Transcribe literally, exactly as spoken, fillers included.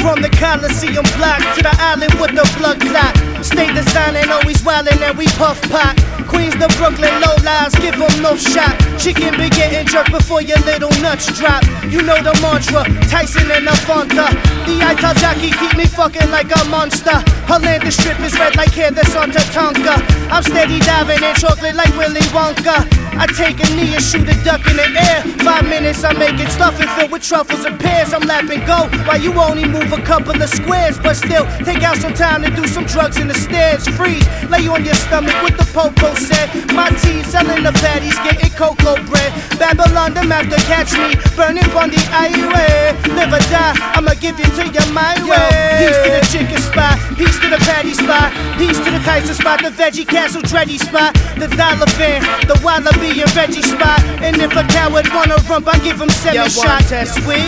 From the Coliseum block to the island with the blood clot. Stay designing, always wildin' and we puff pot. Queens to Brooklyn, low lives, give them no shot. Chicken be getting jerked before your little nuts drop. You know the mantra, Tyson and the Fanta. The Ital jockey keep me fucking like a monster. Her landing strip is red like hair that's on Tatanka. I'm steady diving in chocolate like Willy Wonka. I take a knee and shoot a duck in the air. Five minutes I make it stuffing filled with truffles and pears. I'm lapping go while you only move a couple of squares. But still, take out some time to do some drugs in the stairs. Freeze, lay you on your stomach with the popo said. My team selling the patties, getting cocoa bread. Babylon, them after catch me, burning Bundy highway. Live or die, I'ma give it to you my way. Peace to the chicken spot, peace to the patty spot, peace to the Tyson spot, the veggie castle dready spot, the dollar fan, the wallaby and veggie spot. And if a coward wanna rump, I give him seven shots. That's sweet.